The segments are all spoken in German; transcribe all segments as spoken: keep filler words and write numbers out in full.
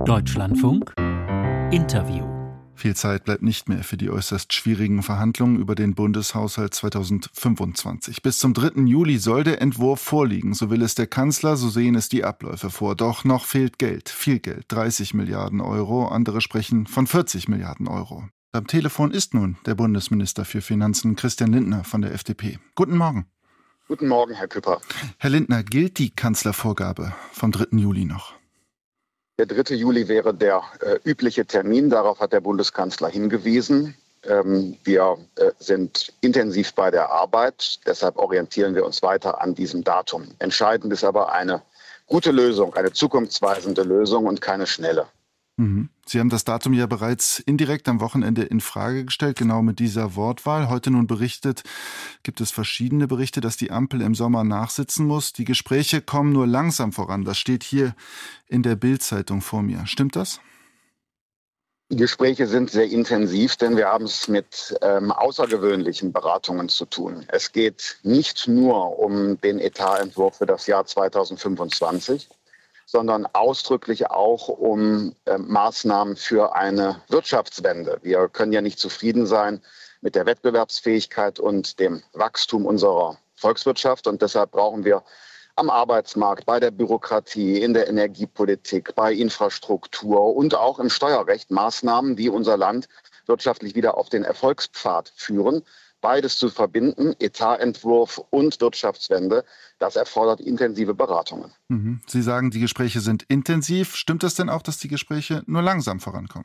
Deutschlandfunk Interview. Viel Zeit bleibt nicht mehr für die äußerst schwierigen Verhandlungen über den Bundeshaushalt zweitausendfünfundzwanzig. Bis zum dritten Juli soll der Entwurf vorliegen. So will es der Kanzler, so sehen es die Abläufe vor. Doch noch fehlt Geld, viel Geld, dreißig Milliarden Euro. Andere sprechen von vierzig Milliarden Euro. Am Telefon ist nun der Bundesminister für Finanzen, Christian Lindner von der F D P. Guten Morgen. Guten Morgen, Herr Küpper. Herr Lindner, gilt die Kanzlervorgabe vom dritten Juli noch? Der dritte Juli wäre der äh, übliche Termin. Darauf hat der Bundeskanzler hingewiesen. Ähm, wir äh, sind intensiv bei der Arbeit. Deshalb orientieren wir uns weiter an diesem Datum. Entscheidend ist aber eine gute Lösung, eine zukunftsweisende Lösung und keine schnelle. Mhm. Sie haben das Datum ja bereits indirekt am Wochenende in Frage gestellt, genau mit dieser Wortwahl. Heute nun berichtet, gibt es verschiedene Berichte, dass die Ampel im Sommer nachsitzen muss. Die Gespräche kommen nur langsam voran. Das steht hier in der Bild-Zeitung vor mir. Stimmt das? Die Gespräche sind sehr intensiv, denn wir haben es mit ähm, außergewöhnlichen Beratungen zu tun. Es geht nicht nur um den Etatentwurf für das Jahr zweitausendfünfundzwanzig, sondern ausdrücklich auch um äh, Maßnahmen für eine Wirtschaftswende. Wir können ja nicht zufrieden sein mit der Wettbewerbsfähigkeit und dem Wachstum unserer Volkswirtschaft. Und deshalb brauchen wir am Arbeitsmarkt, bei der Bürokratie, in der Energiepolitik, bei Infrastruktur und auch im Steuerrecht Maßnahmen, die unser Land wirtschaftlich wieder auf den Erfolgspfad führen. Beides zu verbinden, Etatentwurf und Wirtschaftswende, das erfordert intensive Beratungen. Mhm. Sie sagen, die Gespräche sind intensiv. Stimmt es denn auch, dass die Gespräche nur langsam vorankommen?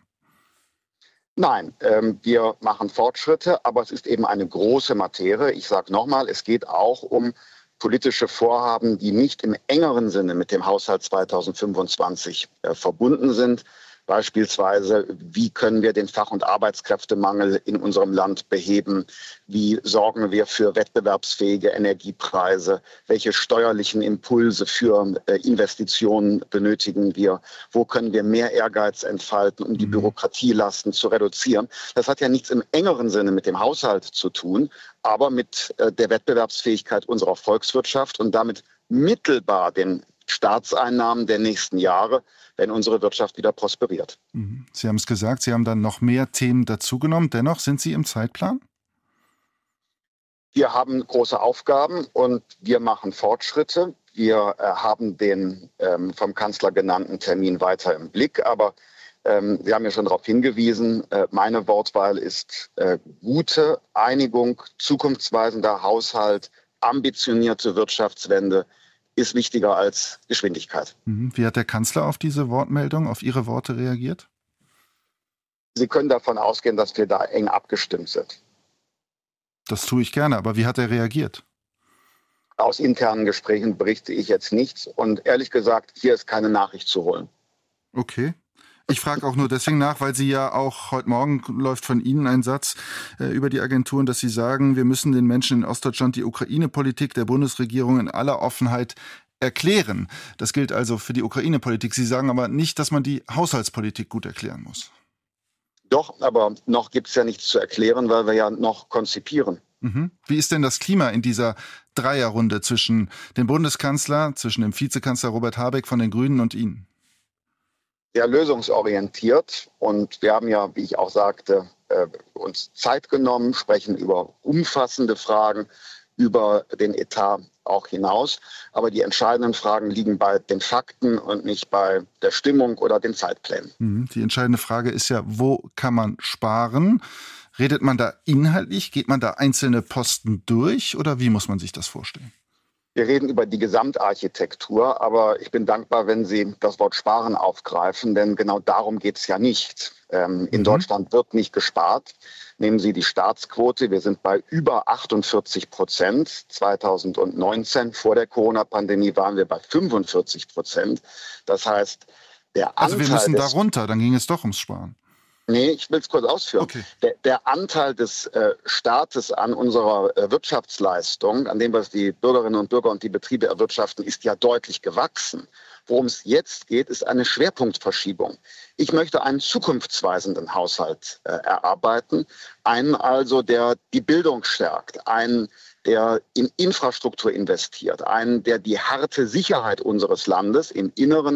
Nein, ähm, wir machen Fortschritte, aber es ist eben eine große Materie. Ich sage nochmal, es geht auch um politische Vorhaben, die nicht im engeren Sinne mit dem Haushalt zweitausendfünfundzwanzig äh, verbunden sind. Beispielsweise, wie können wir den Fach- und Arbeitskräftemangel in unserem Land beheben? Wie sorgen wir für wettbewerbsfähige Energiepreise? Welche steuerlichen Impulse für äh, Investitionen benötigen wir? Wo können wir mehr Ehrgeiz entfalten, um die Bürokratielasten zu reduzieren? Das hat ja nichts im engeren Sinne mit dem Haushalt zu tun, aber mit äh, der Wettbewerbsfähigkeit unserer Volkswirtschaft und damit mittelbar den Staatseinnahmen der nächsten Jahre, wenn unsere Wirtschaft wieder prosperiert. Sie haben es gesagt, Sie haben dann noch mehr Themen dazugenommen. Dennoch sind Sie im Zeitplan? Wir haben große Aufgaben und wir machen Fortschritte. Wir äh, haben den ähm, vom Kanzler genannten Termin weiter im Blick. Aber ähm, Sie haben ja schon darauf hingewiesen, äh, meine Wortwahl ist äh, gute Einigung, zukunftsweisender Haushalt, ambitionierte Wirtschaftswende, ist wichtiger als Geschwindigkeit. Wie hat der Kanzler auf diese Wortmeldung, auf Ihre Worte reagiert? Sie können davon ausgehen, dass wir da eng abgestimmt sind. Das tue ich gerne, aber wie hat er reagiert? Aus internen Gesprächen berichte ich jetzt nichts und ehrlich gesagt, hier ist keine Nachricht zu holen. Okay. Ich frage auch nur deswegen nach, weil Sie ja auch, heute Morgen läuft von Ihnen ein Satz äh, über die Agenturen, dass Sie sagen, wir müssen den Menschen in Ostdeutschland die Ukraine-Politik der Bundesregierung in aller Offenheit erklären. Das gilt also für die Ukraine-Politik. Sie sagen aber nicht, dass man die Haushaltspolitik gut erklären muss. Doch, aber noch gibt es ja nichts zu erklären, weil wir ja noch konzipieren. Mhm. Wie ist denn das Klima in dieser Dreierrunde zwischen dem Bundeskanzler, zwischen dem Vizekanzler Robert Habeck von den Grünen und Ihnen? Sehr lösungsorientiert und wir haben ja, wie ich auch sagte, äh, uns Zeit genommen, sprechen über umfassende Fragen, über den Etat auch hinaus. Aber die entscheidenden Fragen liegen bei den Fakten und nicht bei der Stimmung oder den Zeitplänen. Die entscheidende Frage ist ja, wo kann man sparen? Redet man da inhaltlich? Geht man da einzelne Posten durch? Oder wie muss man sich das vorstellen? Wir reden über die Gesamtarchitektur, aber ich bin dankbar, wenn Sie das Wort Sparen aufgreifen, denn genau darum geht es ja nicht. Ähm, in mhm. Deutschland wird nicht gespart. Nehmen Sie die Staatsquote. Wir sind bei über achtundvierzig Prozent. zweitausendneunzehn, vor der Corona-Pandemie, waren wir bei fünfundvierzig Prozent. Das heißt, der Anteil... Also wir müssen da runter, dann ging es doch ums Sparen. Nee, ich will es kurz ausführen. Okay. Der, der Anteil des äh, Staates an unserer äh, Wirtschaftsleistung, an dem, was die Bürgerinnen und Bürger und die Betriebe erwirtschaften, ist ja deutlich gewachsen. Worum es jetzt geht, ist eine Schwerpunktverschiebung. Ich möchte einen zukunftsweisenden Haushalt äh, erarbeiten, einen also, der die Bildung stärkt, einen, der in Infrastruktur investiert, einen, der die harte Sicherheit unseres Landes im Inneren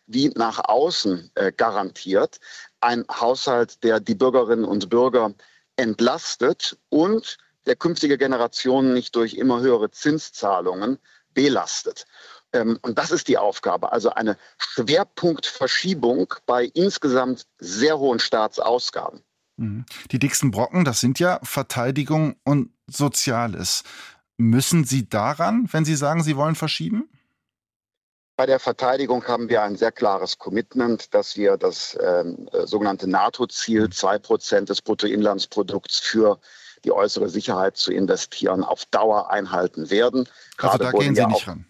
wie nach außen äh, garantiert. Ein Haushalt, der die Bürgerinnen und Bürger entlastet und der künftige Generationen nicht durch immer höhere Zinszahlungen belastet. Ähm, und das ist die Aufgabe, also eine Schwerpunktverschiebung bei insgesamt sehr hohen Staatsausgaben. Die dicksten Brocken, das sind ja Verteidigung und Soziales. Müssen Sie daran, wenn Sie sagen, Sie wollen verschieben? Bei der Verteidigung haben wir ein sehr klares Commitment, dass wir das ähm, sogenannte NATO-Ziel, zwei Prozent des Bruttoinlandsprodukts für die äußere Sicherheit zu investieren, auf Dauer einhalten werden. Gerade also da gehen Sie ja nicht auch, ran?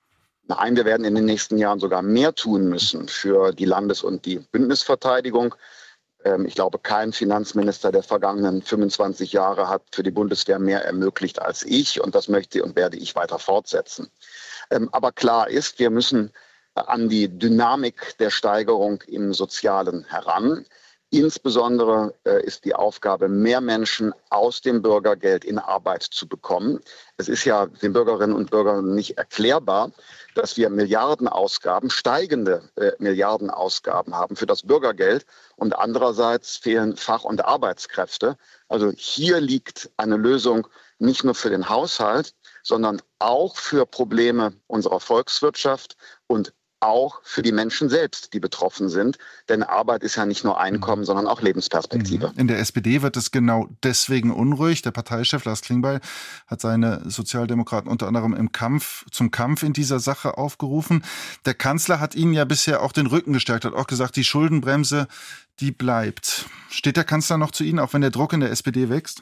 Nein, wir werden in den nächsten Jahren sogar mehr tun müssen für die Landes- und die Bündnisverteidigung. Ähm, ich glaube, kein Finanzminister der vergangenen fünfundzwanzig Jahre hat für die Bundeswehr mehr ermöglicht als ich. Und das möchte und werde ich weiter fortsetzen. Ähm, aber klar ist, wir müssen an die Dynamik der Steigerung im Sozialen heran. Insbesondere äh, ist die Aufgabe, mehr Menschen aus dem Bürgergeld in Arbeit zu bekommen. Es ist ja den Bürgerinnen und Bürgern nicht erklärbar, dass wir Milliardenausgaben, steigende äh, Milliardenausgaben haben für das Bürgergeld und andererseits fehlen Fach- und Arbeitskräfte. Also hier liegt eine Lösung nicht nur für den Haushalt, sondern auch für Probleme unserer Volkswirtschaft und auch für die Menschen selbst, die betroffen sind. Denn Arbeit ist ja nicht nur Einkommen, sondern auch Lebensperspektive. In der S P D wird es genau deswegen unruhig. Der Parteichef Lars Klingbeil hat seine Sozialdemokraten unter anderem im Kampf, zum Kampf in dieser Sache aufgerufen. Der Kanzler hat ihnen ja bisher auch den Rücken gestärkt, hat auch gesagt, die Schuldenbremse, die bleibt. Steht der Kanzler noch zu Ihnen, auch wenn der Druck in der S P D wächst?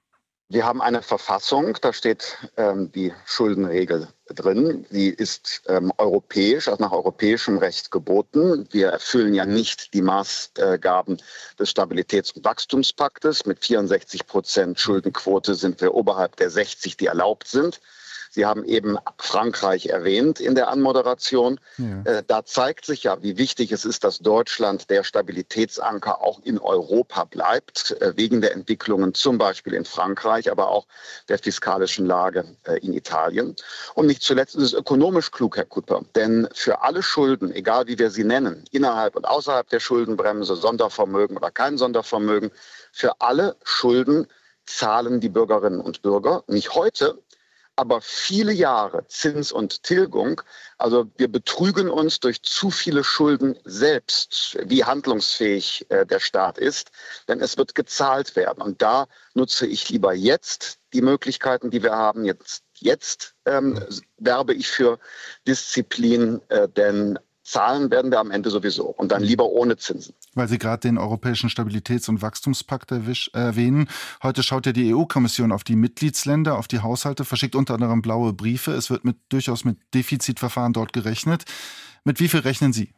Wir haben eine Verfassung, da steht ähm, die Schuldenregel drin. Die ist ähm, europäisch, also nach europäischem Recht geboten. Wir erfüllen ja nicht die Maßgaben des Stabilitäts- und Wachstumspaktes. Mit vierundsechzig Prozent Schuldenquote sind wir oberhalb der sechzig, die erlaubt sind. Sie haben eben Frankreich erwähnt in der Anmoderation. Ja. Äh, da zeigt sich ja, wie wichtig es ist, dass Deutschland der Stabilitätsanker auch in Europa bleibt, äh, wegen der Entwicklungen zum Beispiel in Frankreich, aber auch der fiskalischen Lage äh, in Italien. Und nicht zuletzt ist es ökonomisch klug, Herr Kutter, denn für alle Schulden, egal wie wir sie nennen, innerhalb und außerhalb der Schuldenbremse, Sondervermögen oder kein Sondervermögen, für alle Schulden zahlen die Bürgerinnen und Bürger, nicht heute, aber viele Jahre Zins und Tilgung. Also wir betrügen uns durch zu viele Schulden selbst, wie handlungsfähig äh, der Staat ist, denn es wird gezahlt werden. Und da nutze ich lieber jetzt die Möglichkeiten, die wir haben. Jetzt, jetzt ähm, werbe ich für Disziplin, äh, denn zahlen werden wir am Ende sowieso und dann lieber ohne Zinsen. Weil Sie gerade den Europäischen Stabilitäts- und Wachstumspakt erwähnen. Heute schaut ja die E U-Kommission auf die Mitgliedsländer, auf die Haushalte, verschickt unter anderem blaue Briefe. Es wird mit, durchaus mit Defizitverfahren dort gerechnet. Mit wie viel rechnen Sie?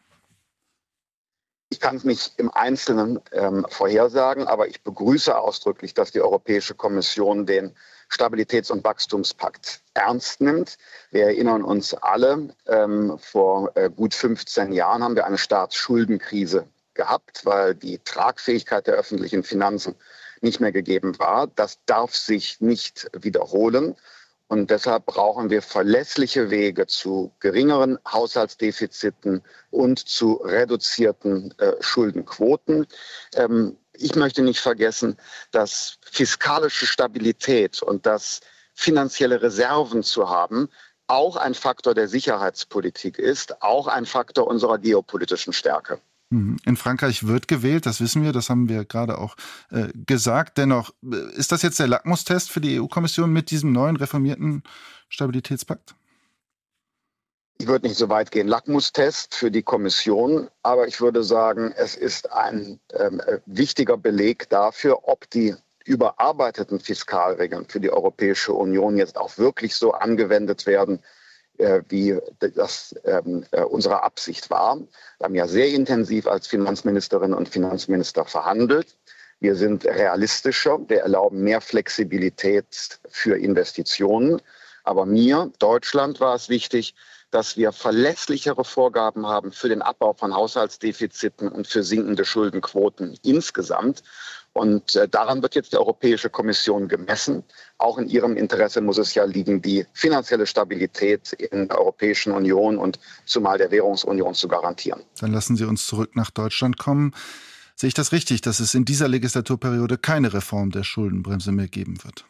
Ich kann es nicht im Einzelnen ähm, vorhersagen, aber ich begrüße ausdrücklich, dass die Europäische Kommission den Stabilitäts- und Wachstumspakt ernst nimmt. Wir erinnern uns alle, ähm, vor äh, gut fünfzehn Jahren haben wir eine Staatsschuldenkrise gehabt, weil die Tragfähigkeit der öffentlichen Finanzen nicht mehr gegeben war. Das darf sich nicht wiederholen. Und deshalb brauchen wir verlässliche Wege zu geringeren Haushaltsdefiziten und zu reduzierten äh, Schuldenquoten. Ähm, ich möchte nicht vergessen, dass fiskalische Stabilität und das finanzielle Reserven zu haben auch ein Faktor der Sicherheitspolitik ist, auch ein Faktor unserer geopolitischen Stärke. In Frankreich wird gewählt, das wissen wir, das haben wir gerade auch äh, gesagt. Dennoch, ist das jetzt der Lackmustest für die E U-Kommission mit diesem neuen reformierten Stabilitätspakt? Ich würde nicht so weit gehen, Lackmustest für die Kommission, aber ich würde sagen, es ist ein ähm, wichtiger Beleg dafür, ob die überarbeiteten Fiskalregeln für die Europäische Union jetzt auch wirklich so angewendet werden, wie das ähm, unsere Absicht war. Wir haben ja sehr intensiv als Finanzministerinnen und Finanzminister verhandelt. Wir sind realistischer, wir erlauben mehr Flexibilität für Investitionen. Aber mir, Deutschland, war es wichtig, dass wir verlässlichere Vorgaben haben für den Abbau von Haushaltsdefiziten und für sinkende Schuldenquoten insgesamt. Und äh, daran wird jetzt die Europäische Kommission gemessen. Auch in ihrem Interesse muss es ja liegen, die finanzielle Stabilität in der Europäischen Union und zumal der Währungsunion zu garantieren. Dann lassen Sie uns zurück nach Deutschland kommen. Sehe ich das richtig, dass es in dieser Legislaturperiode keine Reform der Schuldenbremse mehr geben wird?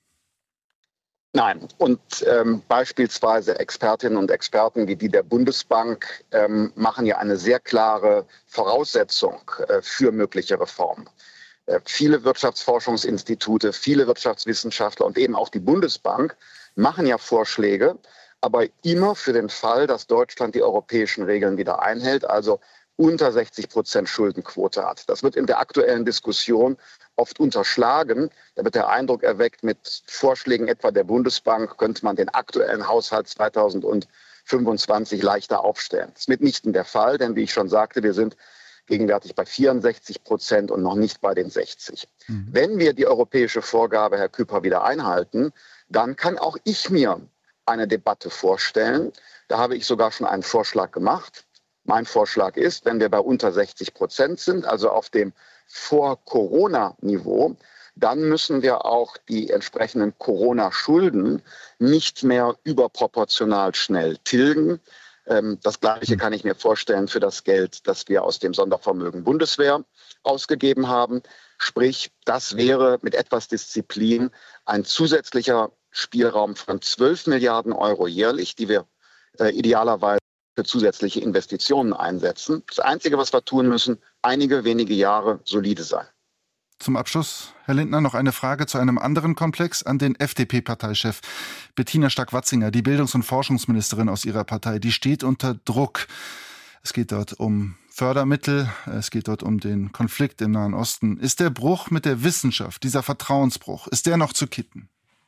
Nein. Und ähm, beispielsweise Expertinnen und Experten wie die der Bundesbank ähm, machen ja eine sehr klare Voraussetzung äh, für mögliche Reformen. Äh, viele Wirtschaftsforschungsinstitute, viele Wirtschaftswissenschaftler und eben auch die Bundesbank machen ja Vorschläge, aber immer für den Fall, dass Deutschland die europäischen Regeln wieder einhält, also unter sechzig Prozent Schuldenquote hat. Das wird in der aktuellen Diskussion oft unterschlagen. Da wird der Eindruck erweckt, mit Vorschlägen etwa der Bundesbank könnte man den aktuellen Haushalt zweitausendfünfundzwanzig leichter aufstellen. Das ist mitnichten der Fall, denn wie ich schon sagte, wir sind gegenwärtig bei vierundsechzig Prozent und noch nicht bei den sechzig. Mhm. Wenn wir die europäische Vorgabe, Herr Küpper, wieder einhalten, dann kann auch ich mir eine Debatte vorstellen. Da habe ich sogar schon einen Vorschlag gemacht. Mein Vorschlag ist, wenn wir bei unter sechzig Prozent sind, also auf dem Vor-Corona-Niveau, dann müssen wir auch die entsprechenden Corona-Schulden nicht mehr überproportional schnell tilgen. Das Gleiche kann ich mir vorstellen für das Geld, das wir aus dem Sondervermögen Bundeswehr ausgegeben haben. Sprich, das wäre mit etwas Disziplin ein zusätzlicher Spielraum von zwölf Milliarden Euro jährlich, die wir äh, idealerweise für zusätzliche Investitionen einsetzen. Das Einzige, was wir tun müssen, einige wenige Jahre solide sein. Zum Abschluss, Herr Lindner, noch eine Frage zu einem anderen Komplex an den F D P-Parteichef. Bettina Stark-Watzinger, die Bildungs- und Forschungsministerin aus ihrer Partei, die steht unter Druck. Es geht dort um Fördermittel, es geht dort um den Konflikt im Nahen Osten. Ist der Bruch mit der Wissenschaft, dieser Vertrauensbruch, ist der noch zu kitten?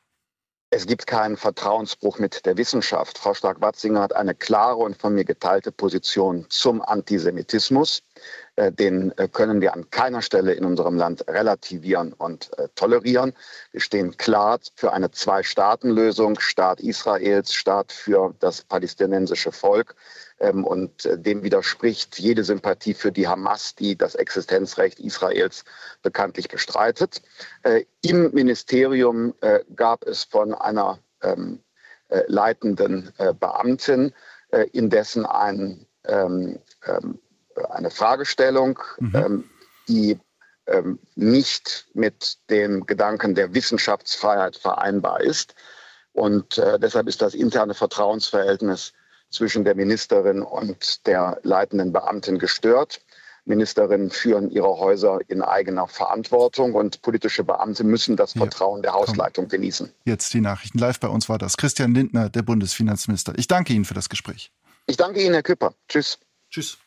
Es gibt keinen Vertrauensbruch mit der Wissenschaft. Frau Stark-Watzinger hat eine klare und von mir geteilte Position zum Antisemitismus. Den können wir an keiner Stelle in unserem Land relativieren und tolerieren. Wir stehen klar für eine Zwei-Staaten-Lösung, Staat Israels, Staat für das palästinensische Volk. Und dem widerspricht jede Sympathie für die Hamas, die das Existenzrecht Israels bekanntlich bestreitet. Im Ministerium gab es von einer leitenden Beamtin indessen ein eine Fragestellung, mhm. ähm, die ähm, nicht mit dem Gedanken der Wissenschaftsfreiheit vereinbar ist. Und äh, deshalb ist das interne Vertrauensverhältnis zwischen der Ministerin und der leitenden Beamtin gestört. Ministerinnen führen ihre Häuser in eigener Verantwortung und politische Beamte müssen das Vertrauen ja, der Hausleitung komm. genießen. Jetzt die Nachrichten. Live bei uns war das Christian Lindner, der Bundesfinanzminister. Ich danke Ihnen für das Gespräch. Ich danke Ihnen, Herr Küpper. Tschüss. Tschüss.